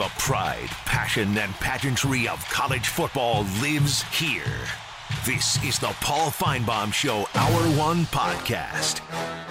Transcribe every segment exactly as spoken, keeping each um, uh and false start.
The pride, passion, and pageantry of college football lives here. This is the Paul Finebaum Show Hour One Podcast.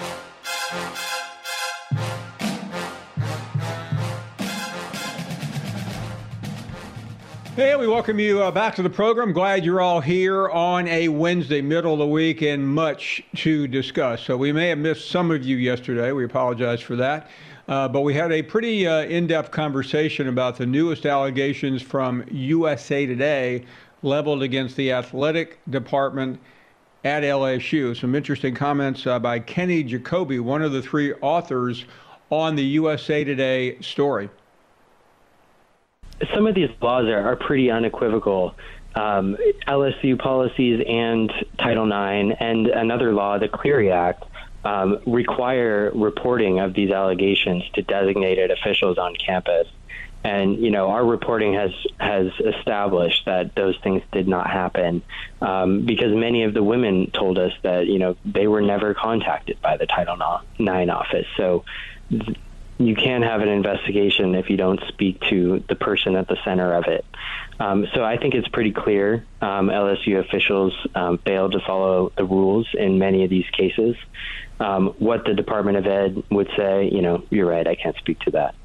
Hey, we welcome you uh, back to the program. Glad you're all here on a Wednesday, middle of the week, and much to discuss. So we may have missed some of you yesterday. We apologize for that. Uh, but we had a pretty uh, in-depth conversation about the newest allegations from U S A Today leveled against the athletic department at L S U. Some interesting comments uh, by Kenny Jacoby, one of the three authors on the U S A Today story. Some of these laws are, are pretty unequivocal. Um, L S U policies and Title nine and another law, the Clery Act, um, require reporting of these allegations to designated officials on campus. And, you know, our reporting has, has established that those things did not happen um, because many of the women told us that, you know, they were never contacted by the Title nine office. So th- you can't have an investigation if you don't speak to the person at the center of it. Um, so I think it's pretty clear um, L S U officials um, failed to follow the rules in many of these cases. Um, what the Department of Ed would say, you know, you're right, I can't speak to that.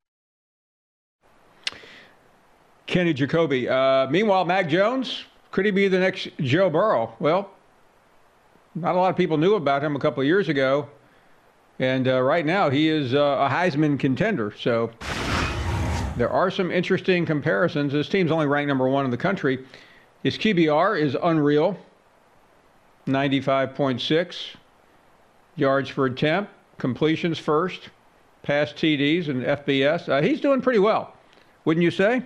Kenny Jacoby. Uh, meanwhile, Mac Jones, could he be the next Joe Burrow? Well, not a lot of people knew about him a couple of years ago. And uh, right now, he is uh, a Heisman contender. So there are some interesting comparisons. This team's only ranked number one in the country. His Q B R is unreal, ninety-five point six. Yards per attempt, completions first, pass T Ds, and F B S. Uh, he's doing pretty well, wouldn't you say?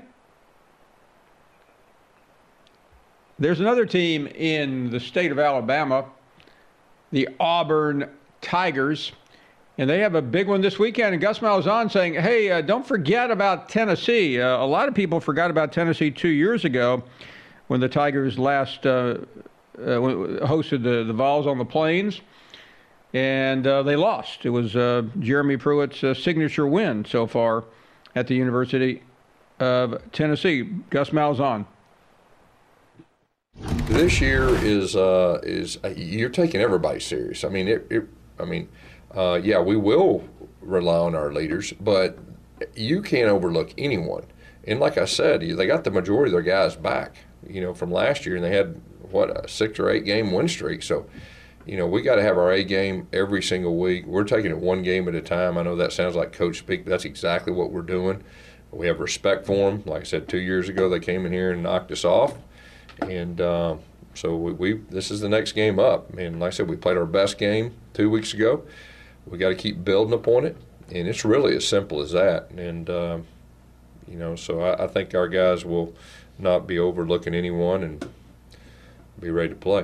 There's another team in the state of Alabama, the Auburn Tigers. And they have a big one this weekend. And Gus Malzahn saying, hey, uh, don't forget about Tennessee. Uh, a lot of people forgot about Tennessee two years ago when the Tigers last uh, uh, hosted the, the Vols on the Plains. And uh, they lost. It was uh, Jeremy Pruitt's uh, signature win so far at the University of Tennessee. Gus Malzahn. This year is uh, is uh, you're taking everybody serious. I mean, it. it I mean. Uh, yeah, we will rely on our leaders, but you can't overlook anyone. And like I said, they got the majority of their guys back, you know, from last year, and they had, what, a six or eight game win streak. So, you know, we got to have our A game every single week. We're taking it one game at a time. I know that sounds like coach speak, but that's exactly what we're doing. We have respect for them. Like I said, two years ago, they came in here and knocked us off. And uh, so we, we this is the next game up. And like I said, we played our best game two weeks ago. We got to keep building upon it, and it's really as simple as that. And, uh, you know, so I, I think our guys will not be overlooking anyone and be ready to play.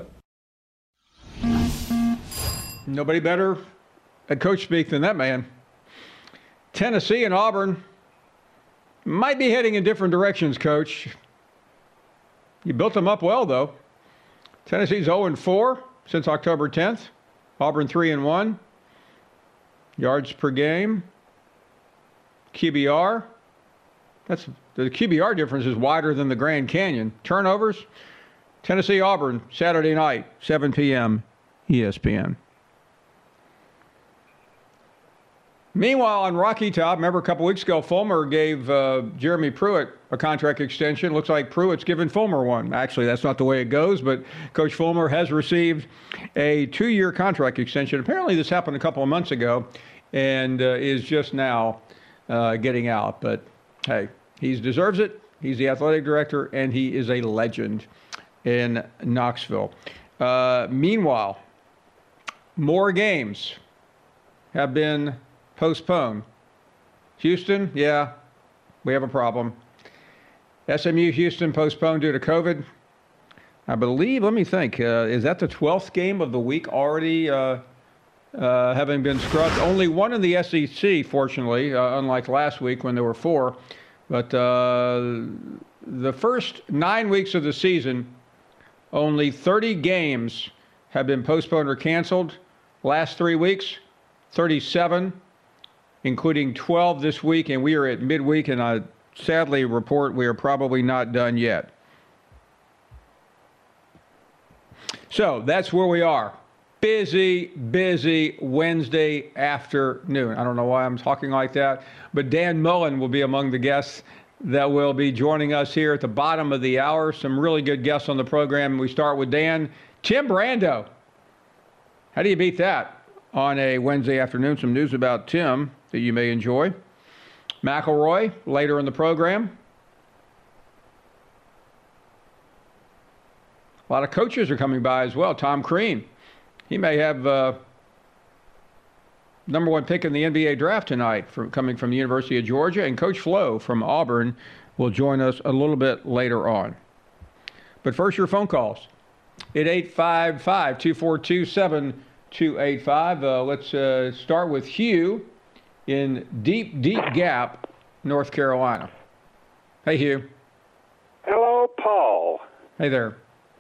Nobody better at coach speak than that man. Tennessee and Auburn might be heading in different directions, Coach. You built them up well, though. Tennessee's oh and four since October tenth. Auburn three and one. Yards per game, Q B R. That's the Q B R difference is wider than the Grand Canyon. Turnovers, Tennessee Auburn Saturday night, seven p.m. E S P N. Meanwhile, on Rocky Top, remember a couple weeks ago, Fulmer gave uh, Jeremy Pruitt a contract extension. Looks like Pruitt's given Fulmer one. Actually, that's not the way it goes, but Coach Fulmer has received a two-year contract extension. Apparently, this happened a couple of months ago and uh, is just now uh, getting out. But, hey, he deserves it. He's the athletic director, and he is a legend in Knoxville. Uh, meanwhile, more games have been postponed. Houston, yeah, we have a problem. S M U Houston postponed due to COVID. I believe, let me think, uh, is that the twelfth game of the week already uh, uh, having been scrubbed? Only one in the S E C, fortunately, uh, unlike last week when there were four. But uh, the first nine weeks of the season, only thirty games have been postponed or canceled. Last three weeks, thirty-seven, including twelve this week, and we are at midweek, and I sadly report we are probably not done yet. So that's where we are. Busy, busy Wednesday afternoon. I don't know why I'm talking like that, but Dan Mullen will be among the guests that will be joining us here at the bottom of the hour. Some really good guests on the program. We start with Dan. Tim Brando. How do you beat that on a Wednesday afternoon? Some news about Tim that you may enjoy. McElroy later in the program. A lot of coaches are coming by as well. Tom Crean. He may have uh, number one pick in the N B A draft tonight, from, coming from the University of Georgia. And Coach Flo from Auburn will join us a little bit later on. But first, your phone calls at eight five five, two four two, seven two eight five. Uh, let's uh, start with Hugh in Deep, Deep Gap, North Carolina. Hey, Hugh. Hello, Paul. Hey there.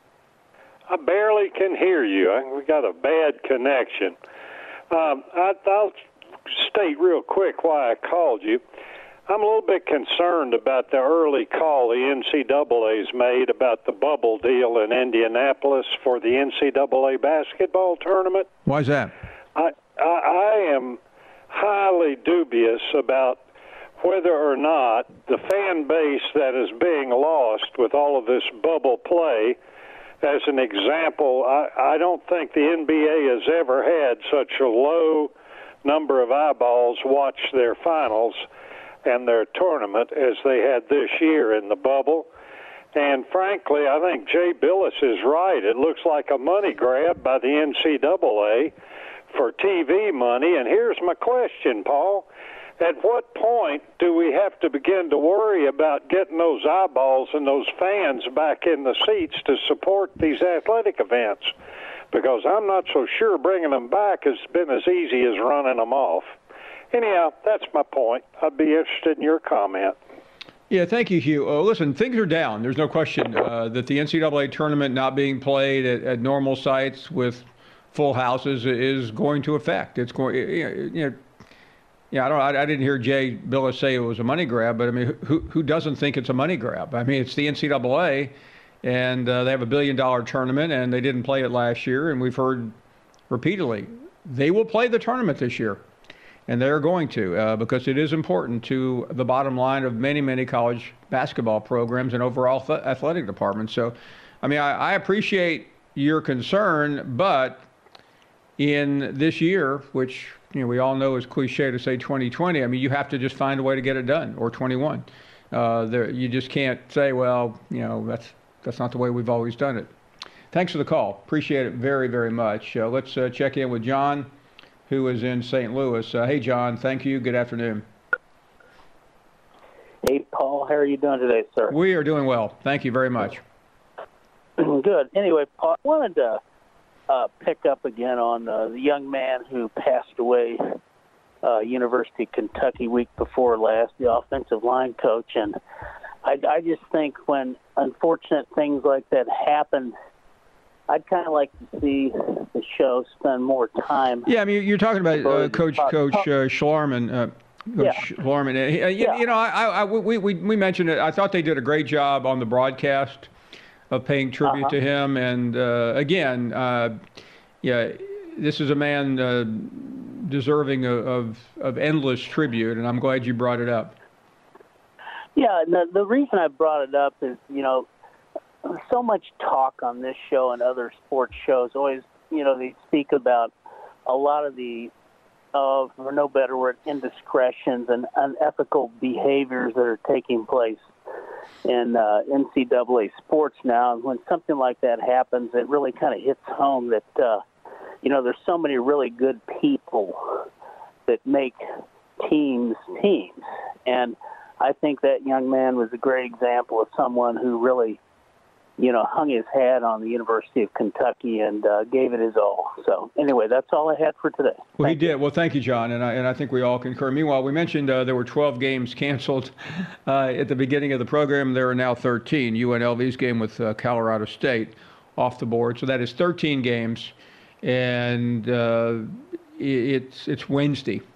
I barely can hear you. I, we got a bad connection. Um, I, I'll state real quick why I called you. I'm a little bit concerned about the early call the N C double A's made about the bubble deal in Indianapolis for the N C double A basketball tournament. Why is that? I, I, I am highly dubious about whether or not the fan base that is being lost with all of this bubble play. As an example, I, I don't think the N B A has ever had such a low number of eyeballs watch their finals and their tournament as they had this year in the bubble. And frankly, I think Jay Billis is right. It looks like a money grab by the N C double A for T V money. And here's my question, Paul. At what point do we have to begin to worry about getting those eyeballs and those fans back in the seats to support these athletic events? Because I'm not so sure bringing them back has been as easy as running them off. Anyhow, that's my point. I'd be interested in your comment. Yeah, thank you, Hugh. Uh, listen, things are down. There's no question uh, that the N C double A tournament not being played at, at normal sites with full houses is going to affect. It's going, you know, Yeah, I don't. I, I didn't hear Jay Billis say it was a money grab, but I mean, who who doesn't think it's a money grab? I mean, it's the N C double A, and uh, they have a billion dollar tournament, and they didn't play it last year, and we've heard repeatedly they will play the tournament this year, and they're going to uh, because it is important to the bottom line of many many college basketball programs and overall th- athletic departments. So, I mean, I, I appreciate your concern, but in this year, which you know we all know is cliche to say twenty twenty, I mean, you have to just find a way to get it done, or twenty-one. Uh, there, you just can't say, well, you know, that's that's not the way we've always done it. Thanks for the call. Appreciate it very, very much. Uh, let's uh, check in with John, who is in Saint Louis. Uh, hey, John. Thank you. Good afternoon. Hey, Paul. How are you doing today, sir? We are doing well. Thank you very much. Good. Anyway, Paul, I wanted to Uh, pick up again on uh, the young man who passed away, uh, University of Kentucky week before last, the offensive line coach. And I, I just think when unfortunate things like that happen, I'd kind of like to see the show spend more time. Yeah, I mean, you're talking about uh, Coach Coach uh, Schlarman. Uh, Coach yeah. Schlarman. Uh, you, yeah. you know, I, I, we, we, we mentioned it. I thought they did a great job on the broadcast of paying tribute uh-huh. to him. And uh, again, uh, yeah, this is a man uh, deserving of, of, of endless tribute, and I'm glad you brought it up. Yeah, the, the reason I brought it up is, you know, so much talk on this show and other sports shows. Always, you know, they speak about a lot of the, uh, for no better word, indiscretions and unethical behaviors that are taking place in uh, N C double A sports now. And when something like that happens, it really kind of hits home that, uh, you know, there's so many really good people that make teams teams. And I think that young man was a great example of someone who really, you know, hung his hat on the University of Kentucky and uh, gave it his all. So anyway, that's all I had for today. Well, Thank he you. did. Well, thank you, John. And I, and I think we all concur. Meanwhile, we mentioned uh, there were twelve games canceled uh, at the beginning of the program. There are now thirteen. U N L V's game with uh, Colorado State off the board. So that is thirteen games. And uh, it's, it's Wednesday.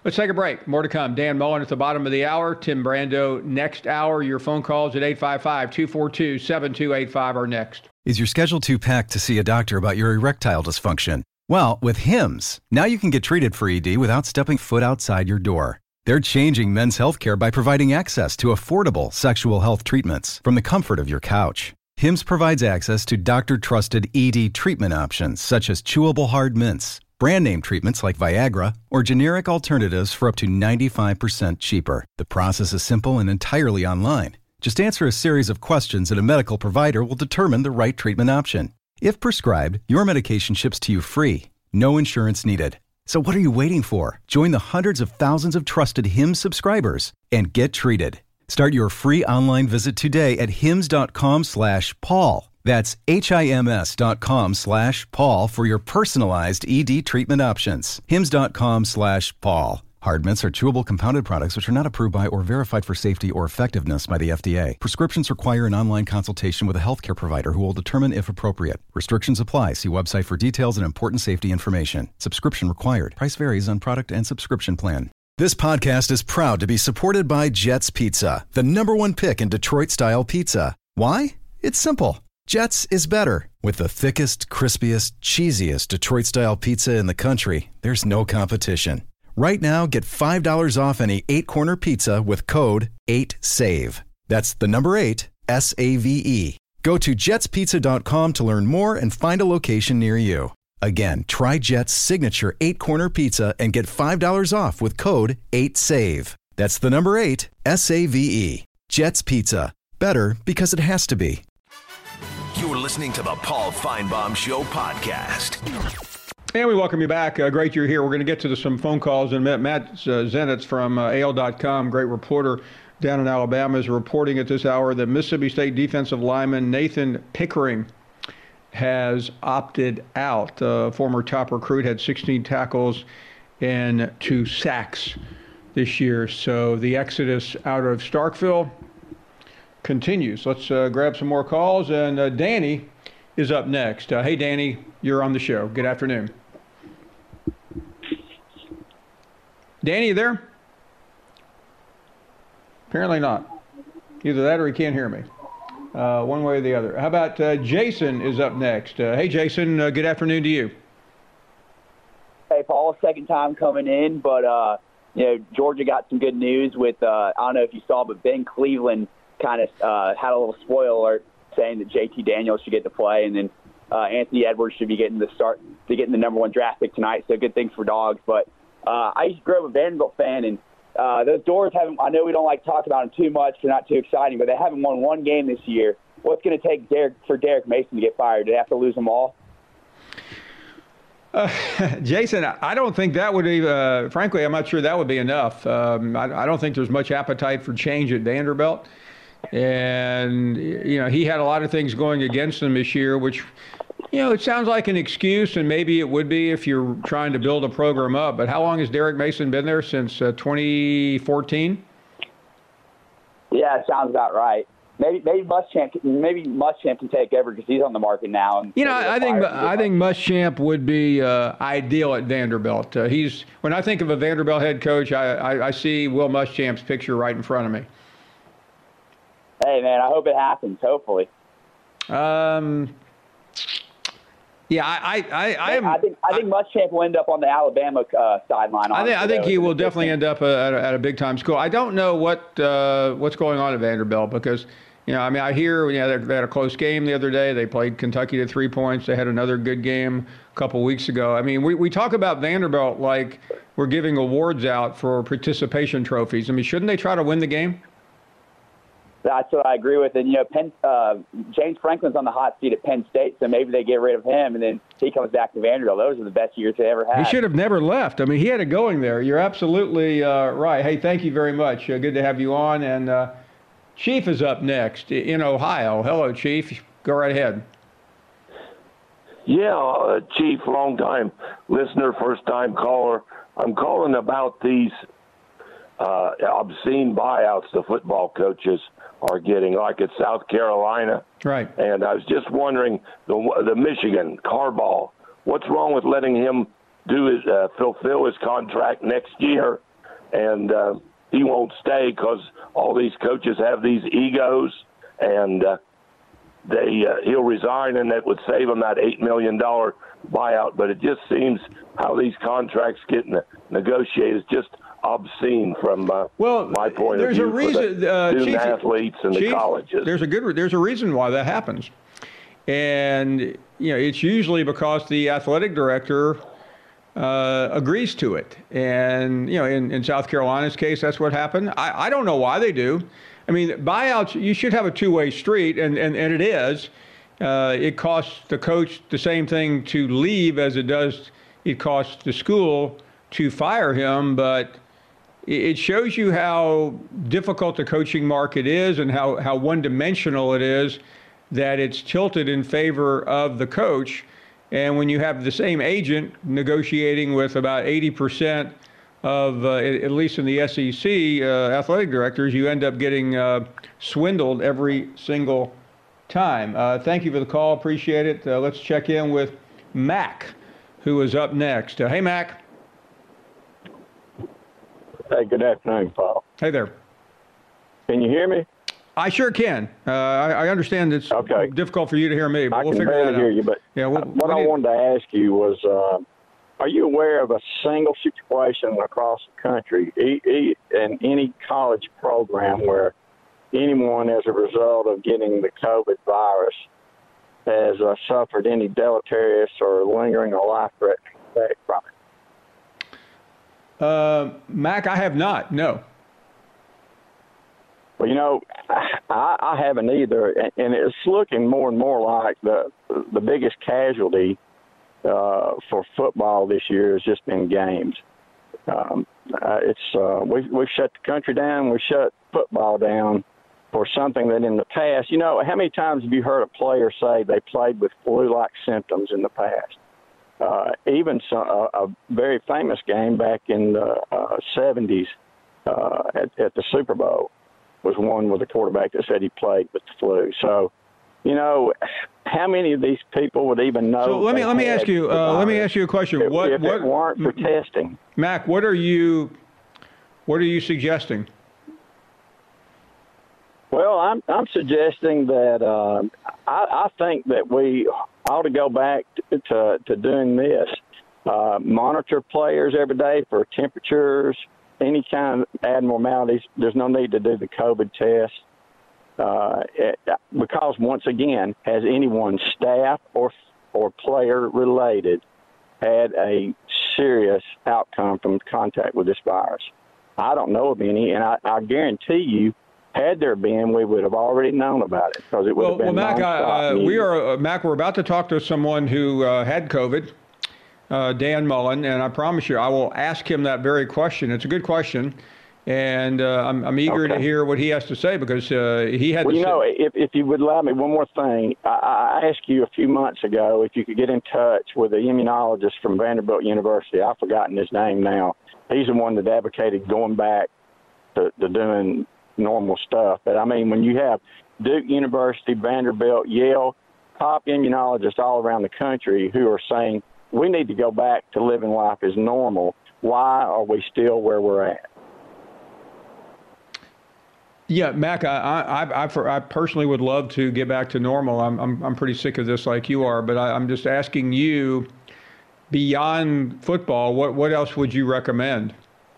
Let's take a break. More to come. Dan Mullen at the bottom of the hour. Tim Brando next hour. Your phone calls at eight five five, two four two, seven two eight five are next. Is your schedule too packed to see a doctor about your erectile dysfunction? Well, with Hims, now you can get treated for E D without stepping foot outside your door. They're changing men's healthcare by providing access to affordable sexual health treatments from the comfort of your couch. Hims provides access to doctor-trusted E D treatment options such as chewable hard mints, brand name treatments like Viagra, or generic alternatives for up to ninety-five percent cheaper. The process is simple and entirely online. Just answer a series of questions and a medical provider will determine the right treatment option. If prescribed, your medication ships to you free. No insurance needed. So what are you waiting for? Join the hundreds of thousands of trusted Hims subscribers and get treated. Start your free online visit today at hims.com slash Paul. That's H-I-M-S dot com slash Paul for your personalized E D treatment options. Hims.com slash Paul. Hard mints are chewable compounded products which are not approved by or verified for safety or effectiveness by the F D A. Prescriptions require an online consultation with a healthcare provider who will determine if appropriate. Restrictions apply. See website for details and important safety information. Subscription required. Price varies on product and subscription plan. This podcast is proud to be supported by Jets Pizza, the number one pick in Detroit-style pizza. Why? It's simple. Jets is better. With the thickest, crispiest, cheesiest Detroit-style pizza in the country, there's no competition. Right now, get five dollars off any eight-corner pizza with code eight save. That's the number eight, S A V E. Go to jets pizza dot com to learn more and find a location near you. Again, try Jet's signature eight-corner pizza and get five dollars off with code eight save. That's the number eight, S A V E. Jet's Pizza. Better because it has to be. You're listening to the Paul Feinbaum Show podcast. And we welcome you back. Uh, great you're here. We're going to get to the, some phone calls in a minute. Matt uh, Zenitz from uh, A L dot com, great reporter down in Alabama, is reporting at this hour that Mississippi State defensive lineman Nathan Pickering has opted out. Uh, former top recruit, had sixteen tackles and two sacks this year. So the exodus out of Starkville continues. Let's uh, grab some more calls. And uh, Danny is up next. Uh, hey, Danny, you're on the show. Good afternoon. Danny, you there? Apparently not. Either that or he can't hear me. Uh, one way or the other. How about uh, Jason is up next? Uh, hey, Jason, uh, good afternoon to you. Hey, Paul, second time coming in, but, uh, you know, Georgia got some good news with, uh, I don't know if you saw, but Ben Cleveland kind of uh, had a little spoiler alert saying that J T Daniels should get to play, and then uh, Anthony Edwards should be getting the start to getting the number one draft pick tonight, so good things for Dogs. But uh, I used to grow up a Vanderbilt fan, and Uh, those doors haven't, I know we don't like to talk about them too much, they're not too exciting, but they haven't won one game this year. What's going to take Derek, for Derek Mason to get fired? Do they have to lose them all? Uh, Jason, I don't think that would be, uh, frankly, I'm not sure that would be enough. Um, I, I don't think there's much appetite for change at Vanderbilt. And, you know, he had a lot of things going against him this year, which, you know, it sounds like an excuse, and maybe it would be if you're trying to build a program up. But how long has Derek Mason been there? Since uh, twenty fourteen? Yeah, it sounds about right. Maybe maybe Muschamp maybe Muschamp can take over because he's on the market now. And you know, I think I think Muschamp would be uh, ideal at Vanderbilt. Uh, he's when I think of a Vanderbilt head coach, I, I, I see Will Muschamp's picture right in front of me. Hey man, I hope it happens. Hopefully. Um. Yeah, I, I, I, am, I think I think Muschamp will end up on the Alabama uh, sideline. I think I think he will definitely end up at a, at a big time school. I don't know what uh, what's going on at Vanderbilt because, you know, I mean, I hear you know they had a close game the other day. They played Kentucky to three points. They had another good game a couple weeks ago. I mean, we, we talk about Vanderbilt like we're giving awards out for participation trophies. I mean, shouldn't they try to win the game? That's what I agree with. And, you know, Penn, uh, James Franklin's on the hot seat at Penn State, so maybe they get rid of him, and then he comes back to Vanderbilt. Those are the best years they ever had. He should have never left. I mean, he had it going there. You're absolutely uh, right. Hey, thank you very much. Uh, good to have you on. And uh, Chief is up next in Ohio. Hello, Chief. Go right ahead. Yeah, uh, Chief, long-time listener, first-time caller. I'm calling about these uh, obscene buyouts the football coaches are getting, like at South Carolina. Right. And I was just wondering, the the Michigan, Harbaugh, what's wrong with letting him do his uh, fulfill his contract next year and uh, he won't stay because all these coaches have these egos, and uh, they uh, he'll resign, and that would save him that eight million dollars buyout. But it just seems how these contracts get ne- negotiated is just obscene from uh, well, my point there's of view. A reason, for the uh, student Chief, athletes and Chief, the colleges. There's a good. There's a reason why that happens, and you know it's usually because the athletic director uh, agrees to it. And you know, in, in South Carolina's case, that's what happened. I, I don't know why they do. I mean, buyouts. You should have a two-way street, and and, and it is. Uh, it costs the coach the same thing to leave as it does. It costs the school to fire him, but it shows you how difficult the coaching market is and how, how one-dimensional it is, that it's tilted in favor of the coach. And when you have the same agent negotiating with about eighty percent of, uh, at least in the S E C, uh, athletic directors, you end up getting uh, swindled every single time. Uh, thank you for the call. Appreciate it. Uh, let's check in with Mac, who is up next. Uh, hey, Mac. Hey, good afternoon, Paul. Hey there. Can you hear me? I sure can. Uh, I, I understand it's okay. difficult for you to hear me, but I we'll can figure that out. hear you, but yeah, we'll, what we I need... wanted to ask you was, uh, are you aware of a single situation across the country e- e- in any college program where anyone, as a result of getting the COVID virus, has uh, suffered any deleterious or lingering or life-threatening effect from it? Uh, Mac, I have not, no. Well, you know, I, I haven't either, and, and it's looking more and more like the the biggest casualty uh, for football this year has just been games. Um, uh, it's uh, we we shut the country down, we shut football down for something that in the past, you know, how many times have you heard a player say they played with flu-like symptoms in the past? Uh, even some, uh, a very famous game back in the uh, seventies uh, at, at the Super Bowl was one with a quarterback that said he played with the flu. So, you know, how many of these people would even know? So let me let me ask you uh, let me ask you a question. If, what if what it weren't for testing, Mac? What are you what are you suggesting? Well, I'm I'm suggesting that uh, I, I think that we ought to go back to to, to doing this. Uh, monitor players every day for temperatures, any kind of abnormalities. There's no need to do the COVID test uh, it, because, once again, has anyone, staff or or player related, had a serious outcome from contact with this virus? I don't know of any, and I, I guarantee you, had there been, we would have already known about it because it would well, have been. Well, Mac, uh, we are uh, Mac. We're about to talk to someone who uh, had COVID, uh, Dan Mullen, and I promise you, I will ask him that very question. It's a good question, and uh, I'm, I'm eager okay. to hear what he has to say because uh, he had. Well, to you say- know, if if you would allow me one more thing, I, I asked you a few months ago if you could get in touch with the immunologist from Vanderbilt University. I've forgotten his name now. He's the one that advocated going back to, to doing normal stuff. But I mean, when you have Duke University, Vanderbilt, Yale, top immunologists all around the country who are saying we need to go back to living life as normal, why are we still where we're at? Yeah, Mac, I, I, I, I personally would love to get back to normal. I'm, I'm, I'm pretty sick of this like you are, but I, I'm just asking you, beyond football, what, what else would you recommend?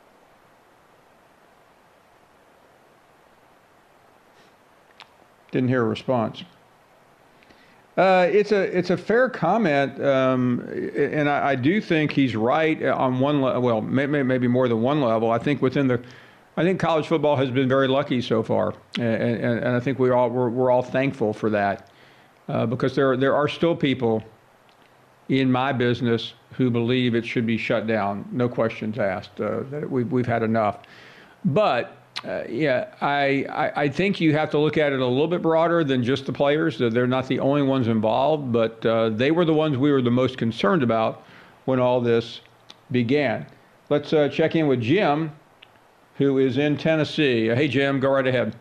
Didn't hear a response. Uh, it's a it's a fair comment, um, and I, I do think he's right on one level. Well, maybe, maybe more than one level. I think within the, I think college football has been very lucky so far, and, and, and I think we all we're, we're all thankful for that, uh, because there there are still people in my business who believe it should be shut down. No questions asked. Uh, that we've we've had enough, but. Uh, yeah, I, I, I think you have to look at it a little bit broader than just the players. They're not the only ones involved, but uh, they were the ones we were the most concerned about when all this began. Let's uh, check in with Jim, who is in Tennessee. Uh, hey, Jim, go right ahead.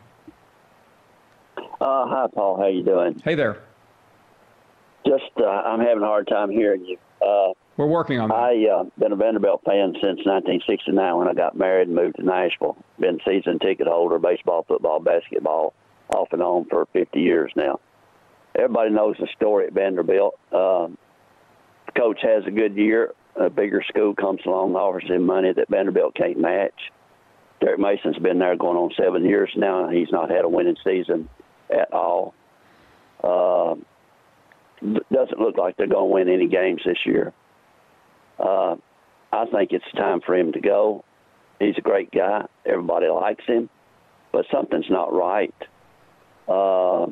Uh, hi, Paul. How you doing? Hey there. Just, uh, I'm having a hard time hearing you. Uh, We're working on that. I've uh, been a Vanderbilt fan since nineteen sixty-nine when I got married and moved to Nashville. Been season ticket holder, baseball, football, basketball, off and on for fifty years now. Everybody knows the story at Vanderbilt. Um, the coach has a good year. A bigger school comes along, offers him money that Vanderbilt can't match. Derek Mason's been there going on seven years now. He's not had a winning season at all. Uh, doesn't look like they're going to win any games this year. Uh, I think it's time for him to go. He's a great guy. Everybody likes him, but something's not right. Uh,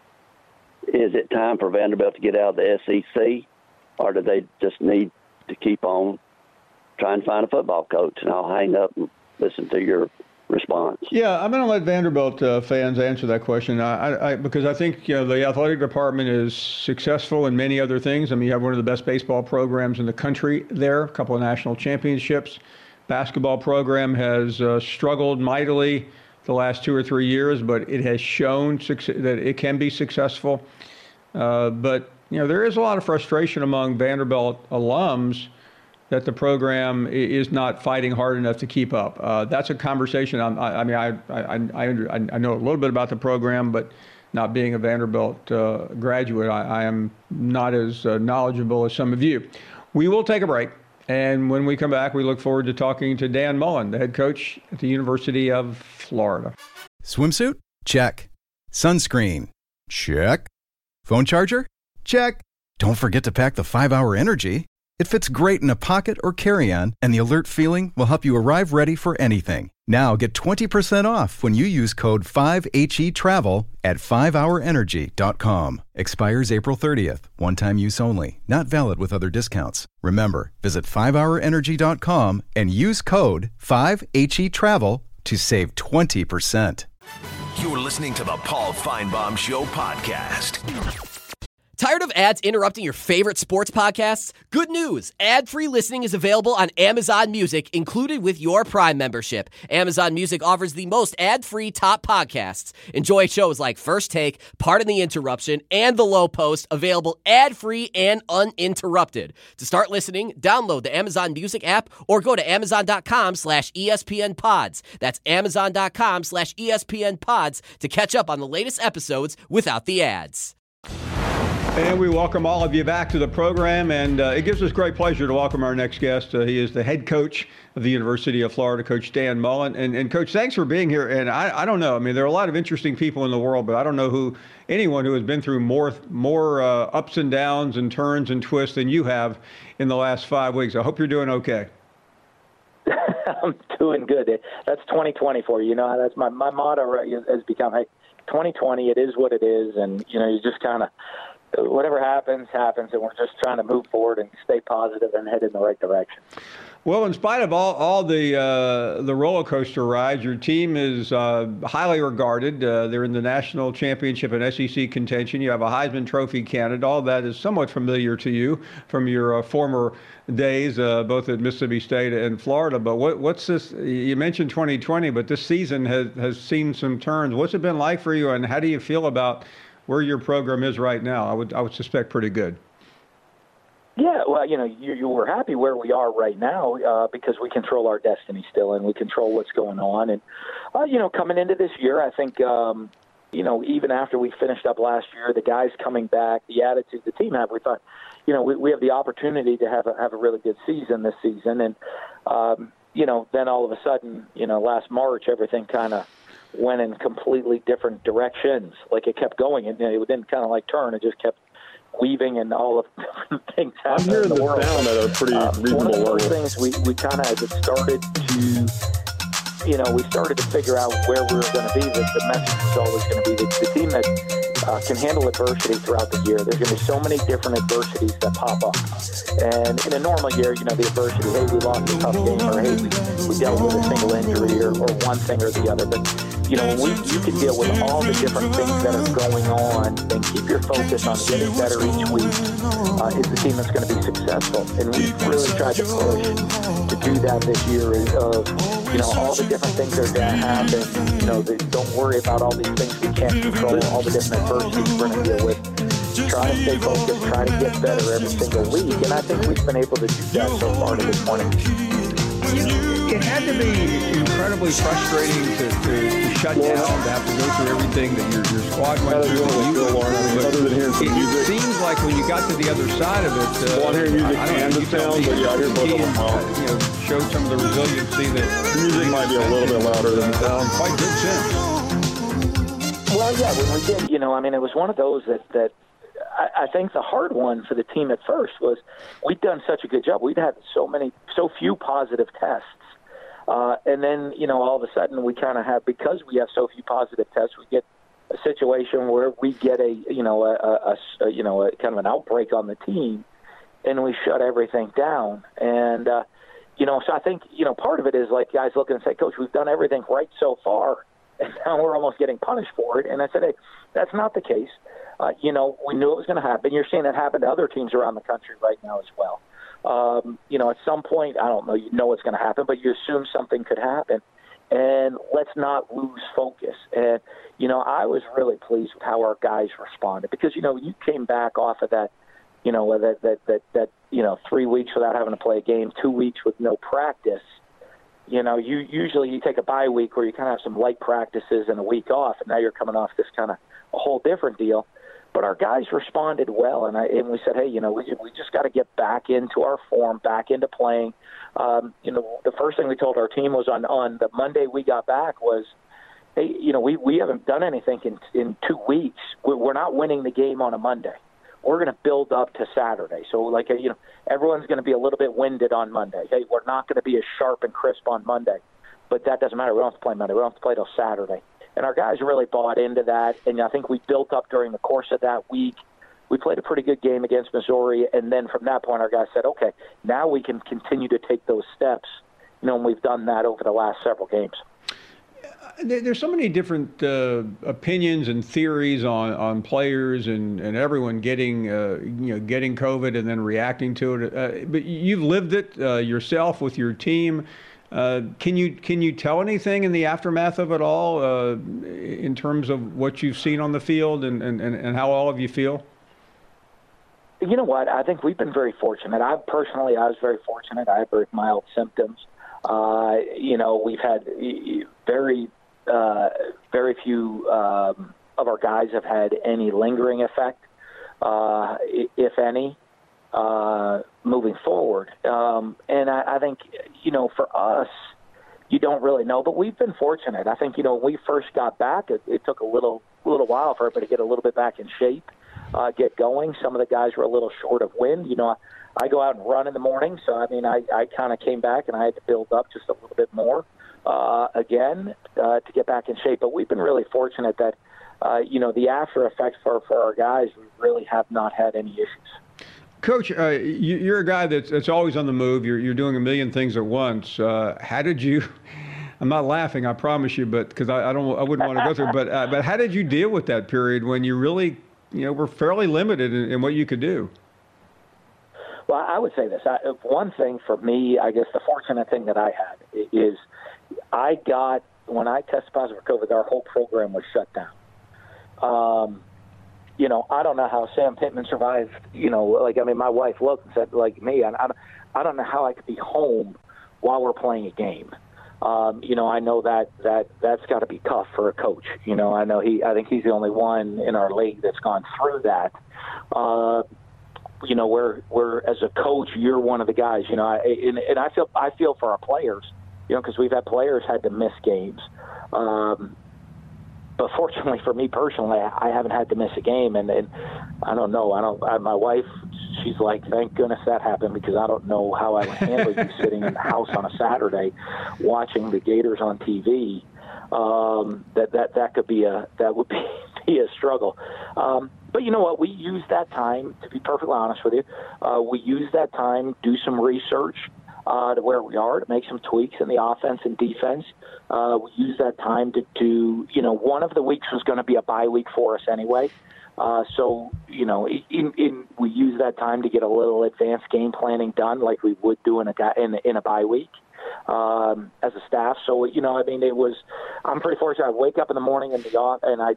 is it time for Vanderbilt to get out of the S E C, or do they just need to keep on trying to find a football coach? And I'll hang up and listen to your response. Yeah, I'm going to let Vanderbilt uh, fans answer that question I, I, because I think you know the athletic department is successful in many other things. I mean, you have one of the best baseball programs in the country there, a couple of national championships. Basketball program has uh, struggled mightily the last two or three years, but it has shown success, that it can be successful. Uh, but you know, there is a lot of frustration among Vanderbilt alums that the program is not fighting hard enough to keep up. Uh, that's a conversation. I'm, I, I mean, I, I, I, I know a little bit about the program, but not being a Vanderbilt uh, graduate, I, I am not as uh, knowledgeable as some of you. We will take a break, and when we come back, we look forward to talking to Dan Mullen, the head coach at the University of Florida. Swimsuit? Check. Sunscreen? Check. Phone charger? Check. Don't forget to pack the five hour Energy. It fits great in a pocket or carry-on, and the alert feeling will help you arrive ready for anything. Now get twenty percent off when you use code five H E travel at five hour energy dot com. Expires April thirtieth. One-time use only. Not valid with other discounts. Remember, visit five hour energy dot com and use code five H E travel to save twenty percent. You're listening to the Paul Feinbaum Show podcast. Tired of ads interrupting your favorite sports podcasts? Good news! Ad-free listening is available on Amazon Music, included with your Prime membership. Amazon Music offers the most ad-free top podcasts. Enjoy shows like First Take, Pardon the Interruption, and The Low Post, available ad-free and uninterrupted. To start listening, download the Amazon Music app or go to amazon.com slash ESPN pods. That's amazon.com slash ESPN pods to catch up on the latest episodes without the ads. And we welcome all of you back to the program, and uh, it gives us great pleasure to welcome our next guest. Uh, he is the head coach of the University of Florida, Coach Dan Mullen. And, and Coach, thanks for being here. And I, I don't know, I mean, there are a lot of interesting people in the world, but I don't know who anyone who has been through more more uh, ups and downs and turns and twists than you have in the last five weeks. I hope you're doing okay. I'm doing good. That's twenty twenty for you. You know, that's my, my motto right, has become, hey, twenty twenty, it is what it is. And, you know, you just kind of, whatever happens, happens, and we're just trying to move forward and stay positive and head in the right direction. Well, in spite of all, all the uh, the roller coaster rides, your team is uh, highly regarded. Uh, they're in the national championship and S E C contention. You have a Heisman Trophy candidate. All that is somewhat familiar to you from your uh, former days, uh, both at Mississippi State and Florida. But what, what's this? You mentioned twenty twenty, but this season has, has seen some turns. What's it been like for you, and how do you feel about where your program is right now? I would I would suspect pretty good. Yeah, well, you know, you, you we're happy where we are right now uh, because we control our destiny still, and we control what's going on. And uh, you know, coming into this year, I think um, you know, even after we finished up last year, the guys coming back, the attitude the team had, we thought, you know, we, we have the opportunity to have a, have a really good season this season. And um, you know, then all of a sudden, you know, last March, everything kind of went in completely different directions. Like it kept going, and you know, it didn't kind of like turn; it just kept weaving, and all of different things happening. I'm hearing in the, the world. sound at a pretty uh, reasonable One of those level. things we we kind of started to, you know, we started to figure out where we were going to be. That the message was always going to be the, the team that uh, can handle adversity throughout the year. There's going to be so many different adversities that pop up, and in a normal year, you know, the adversity, hey, we lost a tough game, or hey, we, we dealt with a single injury, or, or one thing or the other, but you know, when we, you can deal with all the different things that are going on and keep your focus on getting better each week, uh, is the team that's going to be successful. And we've really tried to push to do that this year of, you know, all the different things that are going to happen. You know, the, don't worry about all these things we can't control, all the different adversities we're going to deal with. try to stay focused, try to get better every single week. And I think we've been able to do that so far to this point. It had to be incredibly frustrating to, to, to shut down, to have to go through everything that your, your squad went through. You, other than hearing some it, music. It seems like when you got to the other side of it, uh, well, I'm hearing music I don't and know, the sound, but yeah, I hear both of them well. Uh, you know, showed some of the resiliency that the music might be a little bit louder than the sound. Quite good sense. Well, yeah, when we did, you know, I mean, it was one of those that that. I think the hard one for the team at first was we'd done such a good job. We'd had so many, so few positive tests. Uh, and then, you know, all of a sudden we kind of have, because we have so few positive tests, we get a situation where we get a, you know, a, a, a you know, a kind of an outbreak on the team, and we shut everything down. And, uh, you know, so I think, you know, part of it is like guys looking and say, Coach, we've done everything right so far, and now we're almost getting punished for it. And I said, hey, that's not the case. Uh, you know, we knew it was going to happen. You're seeing that happen to other teams around the country right now as well. Um, you know, at some point, I don't know, you know what's going to happen, but you assume something could happen. And let's not lose focus. And, you know, I was really pleased with how our guys responded because, you know, you came back off of that, you know, that, that, that, that you know, three weeks without having to play a game, two weeks with no practice. You know, you usually you take a bye week where you kind of have some light practices and a week off, and now you're coming off this kind of a whole different deal. But our guys responded well, and, I, and we said, hey, you know, we, we just got to get back into our form, back into playing. Um, you know, the first thing we told our team was on, on the Monday we got back was, hey, you know, we, we haven't done anything in, in two weeks. We're, we're not winning the game on a Monday. We're going to build up to Saturday. So, like, you know, everyone's going to be a little bit winded on Monday. Hey, we're not going to be as sharp and crisp on Monday. But that doesn't matter. We don't have to play Monday. We don't have to play till Saturday. And our guys really bought into that, and I think we built up during the course of that week. We played a pretty good game against Missouri, and then from that point, our guys said, okay, now we can continue to take those steps, you know, and we've done that over the last several games. There's so many different uh, opinions and theories on, on players and, and everyone getting uh, you know getting COVID and then reacting to it. Uh, but you've lived it uh, yourself with your team. Uh, can you can you tell anything in the aftermath of it all uh, in terms of what you've seen on the field and, and, and how all of you feel? You know what? I think we've been very fortunate. I personally, I was very fortunate. I had very mild symptoms. Uh, you know, we've had very, uh, very few um, of our guys have had any lingering effect, uh, if any. Uh, moving forward. Um, and I, I think, you know, for us, you don't really know, but we've been fortunate. I think, you know, when we first got back, it, it took a little little while for everybody to get a little bit back in shape, uh, get going. Some of the guys were a little short of wind. You know, I, I go out and run in the morning, so, I mean, I, I kind of came back and I had to build up just a little bit more uh, again uh, to get back in shape. But we've been really fortunate that, uh, you know, the after effects for, for our guys, we really have not had any issues. Coach, uh, you, you're a guy that's, that's always on the move. You're, you're doing a million things at once. Uh, how did you? I'm not laughing, I promise you, but because I, I don't, I wouldn't want to go through. But uh, but how did you deal with that period when you really, you know, were fairly limited in, in what you could do? Well, I would say this. I, one thing for me, I guess the fortunate thing that I had is I got when I tested positive for COVID, our whole program was shut down. Um. You know, I don't know how Sam Pittman survived, you know, like, I mean, my wife looked and said, like me, I, I, I don't know how I could be home while we're playing a game. Um, you know, I know that, that that's got to be tough for a coach. You know, I know he, I think he's the only one in our league that's gone through that. Uh, you know, where, where as a coach, you're one of the guys, you know, I, and, and I feel, I feel for our players, you know, because we've had players had to miss games. Um, But fortunately for me personally, I haven't had to miss a game, and, and I don't know. I don't. I, my wife, she's like, "Thank goodness that happened," because I don't know how I would handle you sitting in the house on a Saturday, watching the Gators on T V. Um, that that that could be a that would be, be a struggle. Um, but you know what? We use that time, to be perfectly honest with you. Uh, we use that time, do some research. Uh, to where we are, to make some tweaks in the offense and defense. Uh, we use that time to, to, you know, one of the weeks was going to be a bye week for us anyway. Uh, so, you know, in, in, we use that time to get a little advanced game planning done like we would do in a, in, in a bye week um, as a staff. So, you know, I mean, it was, I'm pretty fortunate. I wake up in the morning in the off and I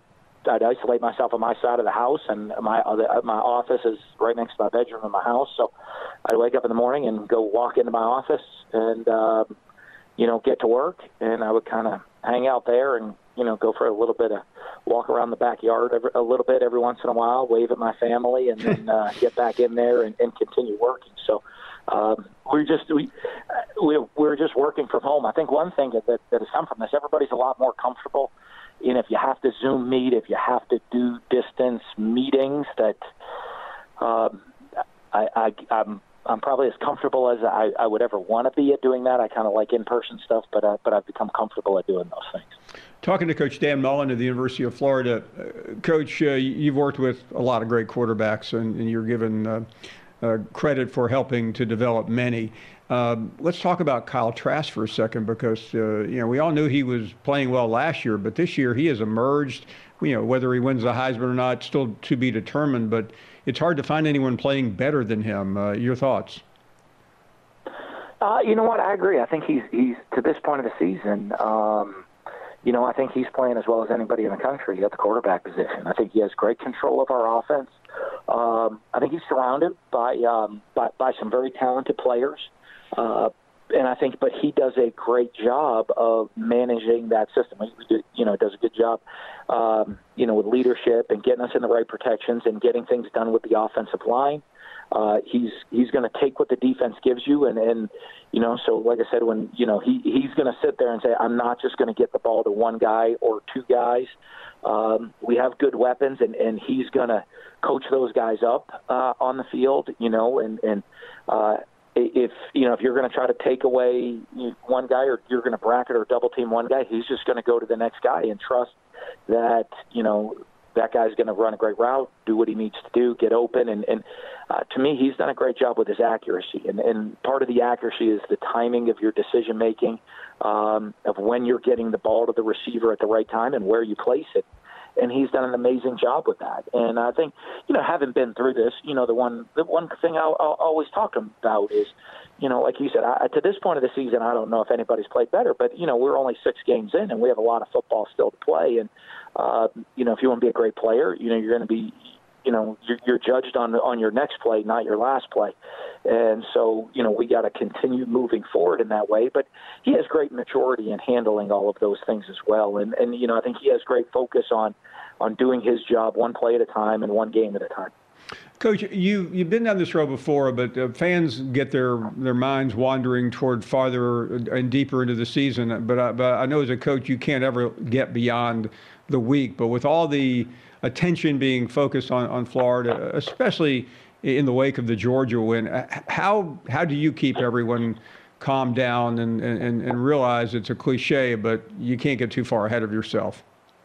I'd isolate myself on my side of the house, and my uh, my office is right next to my bedroom in my house. So I'd wake up in the morning and go walk into my office and, uh, you know, get to work. And I would kind of hang out there and, you know, go for a little bit of walk around the backyard every, a little bit every once in a while, wave at my family, and then uh, get back in there and, and continue working. So um, we're just we, we we're just working from home. I think one thing that, that that has come from this, everybody's a lot more comfortable in if you have to Zoom meet, if you have to do distance meetings. That um, I, I I'm I'm probably as comfortable as I, I would ever want to be at doing that. I kind of like in-person stuff, but uh, but I've become comfortable at doing those things. Talking to Coach Dan Mullen of the University of Florida, uh, Coach, uh, you've worked with a lot of great quarterbacks, and, and you're given uh, uh, credit for helping to develop many. Um, let's talk about Kyle Trask for a second, because uh, you know we all knew he was playing well last year, but this year he has emerged. You know, whether he wins the Heisman or not, still to be determined. But it's hard to find anyone playing better than him. Uh, your thoughts? Uh, you know what? I agree. I think he's he's to this point of the season. Um, you know, I think he's playing as well as anybody in the country at the quarterback position. I think he has great control of our offense. Um, I think he's surrounded by um, by, by some very talented players. Uh, and I think, but he does a great job of managing that system. He, do, you know, does a good job, um, you know, with leadership and getting us in the right protections and getting things done with the offensive line. Uh, he's he's going to take what the defense gives you, and, and you know, so like I said, when you know he he's going to sit there and say, I'm not just going to get the ball to one guy or two guys. Um, we have good weapons, and, and he's going to coach those guys up uh, on the field, you know, and and. Uh, If you know if you're going to try to take away one guy, or you're going to bracket or double team one guy, he's just going to go to the next guy and trust that you know that guy's going to run a great route, do what he needs to do, get open. And, and uh, to me, he's done a great job with his accuracy. And, and part of the accuracy is the timing of your decision making, um, of when you're getting the ball to the receiver at the right time and where you place it. And he's done an amazing job with that. And I think, you know, having been through this, you know, the one the one thing I'll, I'll always talk about is, you know, like you said, I, to this point of the season, I don't know if anybody's played better, but, you know, we're only six games in and we have a lot of football still to play. And, uh, you know, if you want to be a great player, you know, you're going to be, you know, you're, you're judged on on your next play, not your last play. And so, you know, we got to continue moving forward in that way. But he has great maturity in handling all of those things as well. And, and you know, I think he has great focus on on doing his job one play at a time and one game at a time. Coach, you, you've been down this road before, but uh, fans get their, their minds wandering toward farther and deeper into the season. But I, but I know as a coach, you can't ever get beyond the week. But with all the attention being focused on, on Florida, especially in the wake of the Georgia win, how how do you keep everyone calm down and, and, and realize it's a cliche, but you can't get too far ahead of yourself?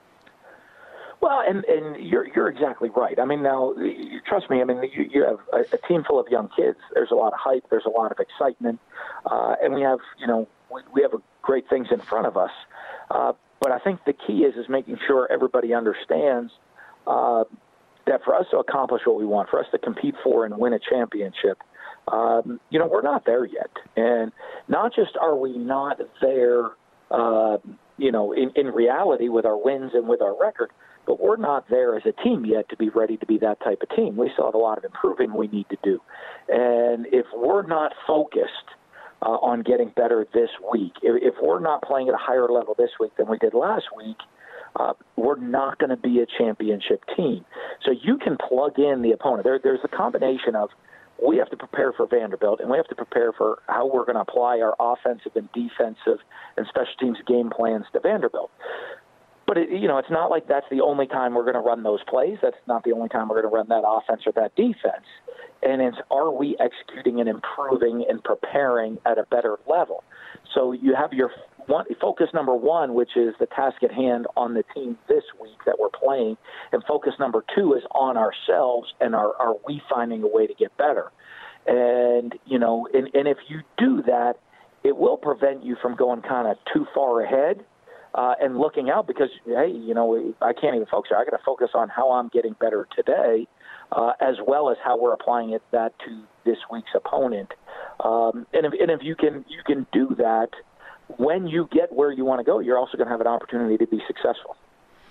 Well, and, and you're you're exactly right. I mean, now, you, trust me, I mean, you, you have a, a team full of young kids. There's a lot of hype. There's a lot of excitement. Uh, and we have, you know, we, we have great things in front of us. Uh, but I think the key is is making sure everybody understands uh, that for us to accomplish what we want, for us to compete for and win a championship, um, you know, we're not there yet. And not just are we not there, uh, you know, in, in reality with our wins and with our record, but we're not there as a team yet to be ready to be that type of team. We still have a lot of improving we need to do. And if we're not focused uh, on getting better this week, if, if we're not playing at a higher level this week than we did last week, uh, we're not going to be a championship team. So you can plug in the opponent. There, there's a combination of we have to prepare for Vanderbilt, and we have to prepare for how we're going to apply our offensive and defensive and special teams game plans to Vanderbilt. But, it, you know, it's not like that's the only time we're going to run those plays. That's not the only time we're going to run that offense or that defense. And it's, are we executing and improving and preparing at a better level? So you have your one, focus number one, which is the task at hand on the team this week that we're playing. And focus number two is on ourselves and are, are we finding a way to get better? And, you know, and, and if you do that, it will prevent you from going kind of too far ahead. Uh, and looking out because, hey, you know, I can't even focus. I got to focus on how I'm getting better today, uh, as well as how we're applying it that to this week's opponent. Um, and if and if you can you can do that, when you get where you want to go, you're also going to have an opportunity to be successful.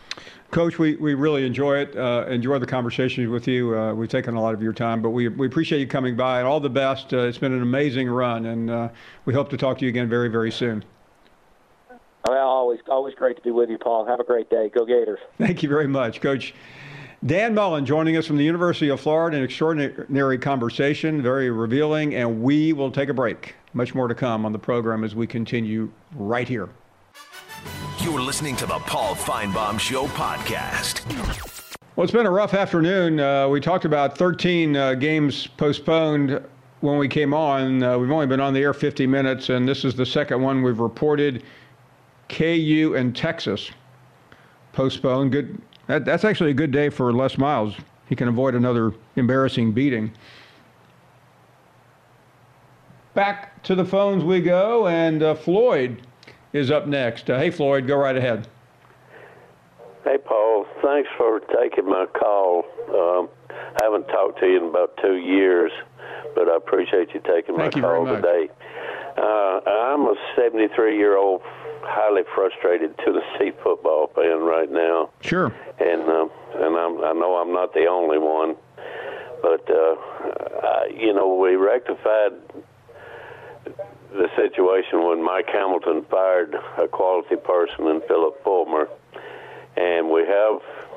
Coach, we, we really enjoy it, uh, enjoy the conversations with you. Uh, we've taken a lot of your time, but we, we appreciate you coming by, and all the best. Uh, it's been an amazing run, and uh, we hope to talk to you again very, very soon. Well, always, always great to be with you, Paul. Have a great day. Go Gators. Thank you very much, Coach. Dan Mullen joining us from the University of Florida, an extraordinary conversation, very revealing, and we will take a break. Much more to come on the program as we continue right here. You're listening to the Paul Feinbaum Show podcast. Well, it's been a rough afternoon. Uh, we talked about thirteen uh, games postponed when we came on. Uh, we've only been on the air fifty minutes, and this is the second one we've reported. K U and Texas postponed. Good. That, that's actually a good day for Les Miles. He can avoid another embarrassing beating. Back to the phones we go, and uh, Floyd is up next. Uh, hey, Floyd, go right ahead. Hey, Paul. Thanks for taking my call. Um, I haven't talked to you in about two years, but I appreciate you taking my Thank you call very much. today. Uh, I'm a seventy-three-year-old, highly frustrated Tennessee football fan right now. Sure. And um, and I'm, I know I'm not the only one, but uh, I, you know, we rectified the situation when Mike Hamilton fired a quality person in Philip Fulmer, and we have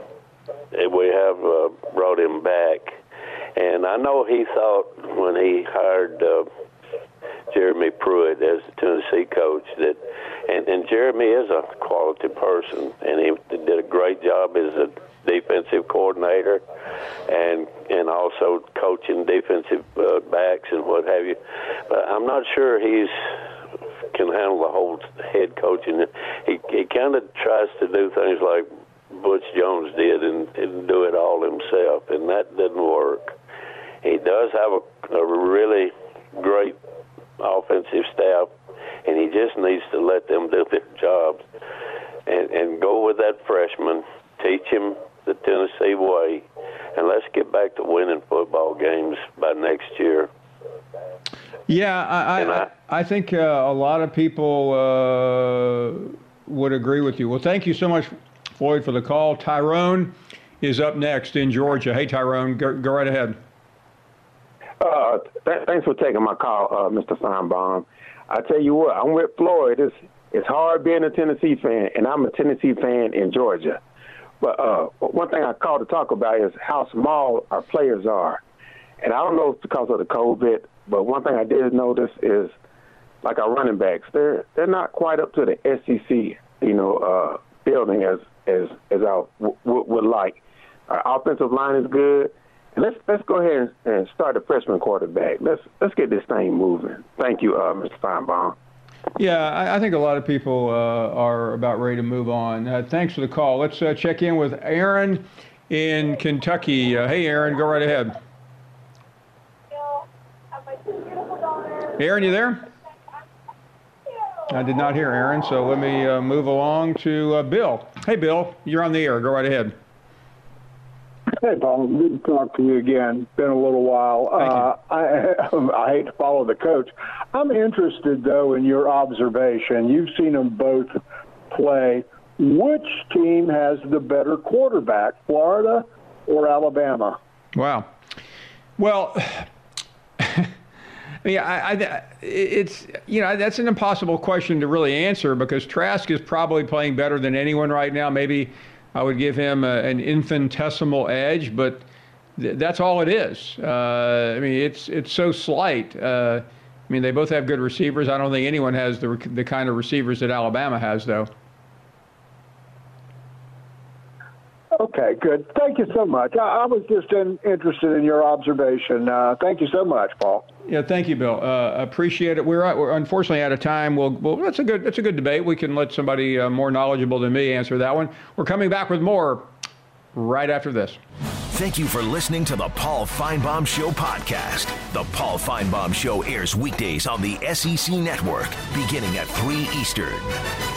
we have uh, brought him back. And I know he thought when he hired uh, Jeremy Pruitt as the Tennessee coach that, and, and Jeremy is a quality person, and he did a great job as a defensive coordinator, and and also coaching defensive uh, backs and what have you. But I'm not sure he's can handle the whole head coaching. He he kind of tries to do things like Butch Jones did and, and do it all himself, and that didn't work. He does have a, a really great offensive staff, and he just needs to let them do their jobs and, and go with that freshman, teach him the Tennessee way, and let's get back to winning football games by next year. Yeah, I I, I, I think uh, a lot of people uh, would agree with you. Well, thank you so much, Floyd, for the call. Tyrone is up next in Georgia. Hey, Tyrone, go, go right ahead. Uh, th- thanks for taking my call, uh, Mister Feinbaum. I tell you what, I'm with Floyd. It's, it's hard being a Tennessee fan, and I'm a Tennessee fan in Georgia. But uh, one thing I called to talk about is how small our players are. And I don't know if it's because of the COVID, but one thing I did notice is, like our running backs, they're they're not quite up to the S E C, you know, uh, building as as as I w- w- would like. Our offensive line is good. And let's let's go ahead and start the freshman quarterback. Let's let's get this thing moving. Thank you, uh, Mister Feinbaum. Yeah, I, I think a lot of people uh, are about ready to move on. Uh, thanks for the call. Let's uh, check in with Aaron in Kentucky. Uh, hey, Aaron, go right ahead. Aaron, you there? I did not hear Aaron, so let me uh, move along to uh, Bill. Hey, Bill, you're on the air. Go right ahead. Hey, Paul. Good to talk to you again. Been a little while. Uh, I, I hate to follow the coach. I'm interested, though, in your observation. You've seen them both play. Which team has the better quarterback, Florida or Alabama? Wow. Well, yeah, I, I, it's, you know, that's an impossible question to really answer because Trask is probably playing better than anyone right now. Maybe I would give him a, an infinitesimal edge, but th- that's all it is. Uh, I mean, it's it's so slight. Uh, I mean, they both have good receivers. I don't think anyone has the the kind of receivers that Alabama has, though. Okay, good. Thank you so much. I, I was just in, interested in your observation. Uh, thank you so much, Paul. Yeah, thank you, Bill. Uh, appreciate it. We're, we're unfortunately out of time. We'll, well, that's a good that's a good debate. We can let somebody uh, more knowledgeable than me answer that one. We're coming back with more right after this. Thank you for listening to the Paul Feinbaum Show podcast. The Paul Feinbaum Show airs weekdays on the S E C Network, beginning at three Eastern.